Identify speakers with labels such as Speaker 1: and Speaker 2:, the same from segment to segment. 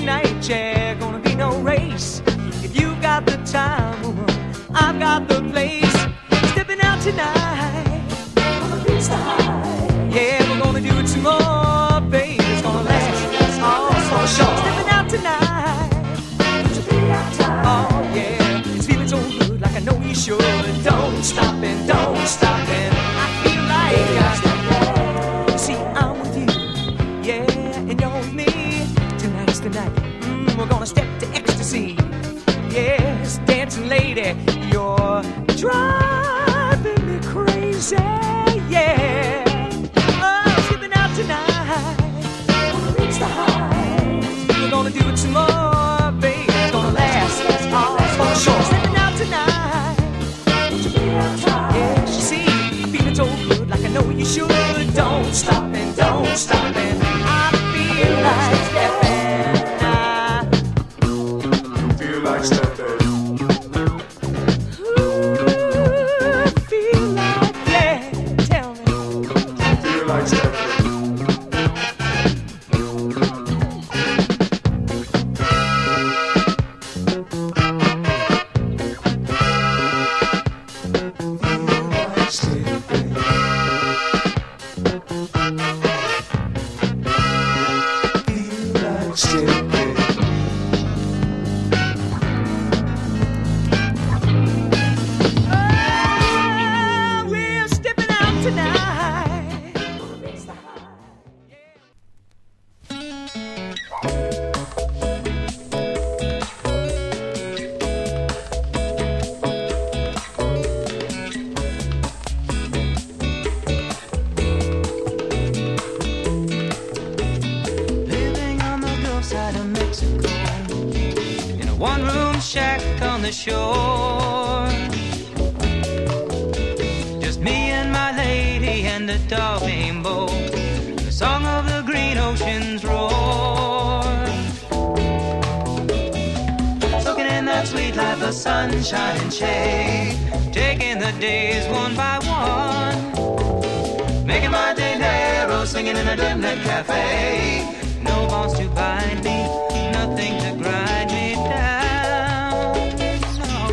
Speaker 1: tonight, yeah, gonna be no race. If you got the time, woman, I've got the place. Stepping out tonight, gonna reach the high. Yeah, we're gonna do it some more, baby. It's gonna last all for sure. Stepping out tonight, oh yeah, it's feeling so good, like I know you should. Don't stop and don't stop, and I feel like see, I'm with you, yeah, and you're with me. Tonight's the night, we're gonna step to ecstasy. Yes, dancing lady, you're driving me crazy, yeah. Oh, stepping out tonight, gonna reach the high. We're gonna do it some more, baby. It's gonna last all for sure. Stepping out tonight, yeah, you see, feeling so good, like I know you should. Don't stop and don't stop, and I feel like stepping.
Speaker 2: Feel like stepping.
Speaker 1: Ooh, feel like, yeah, tell me.
Speaker 2: Feel like stepping.
Speaker 1: We're stepping out tonight.
Speaker 3: Living on the Gulf side of Mexico, in a one-room shack on the shore. Just me and my lady and the dog named Bo. The song of the green ocean's roar. Soaking in that sweet life of sunshine and shade, taking the days one by one, making my dinero, singing in a dim lit cafe. No bonds to bind me, nothing to grind me down. No.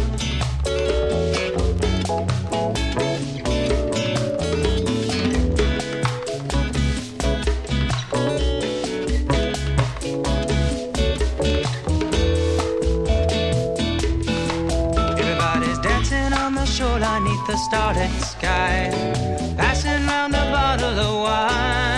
Speaker 3: Everybody's dancing on the shoreline neath the starlit sky, passing round a bottle of wine.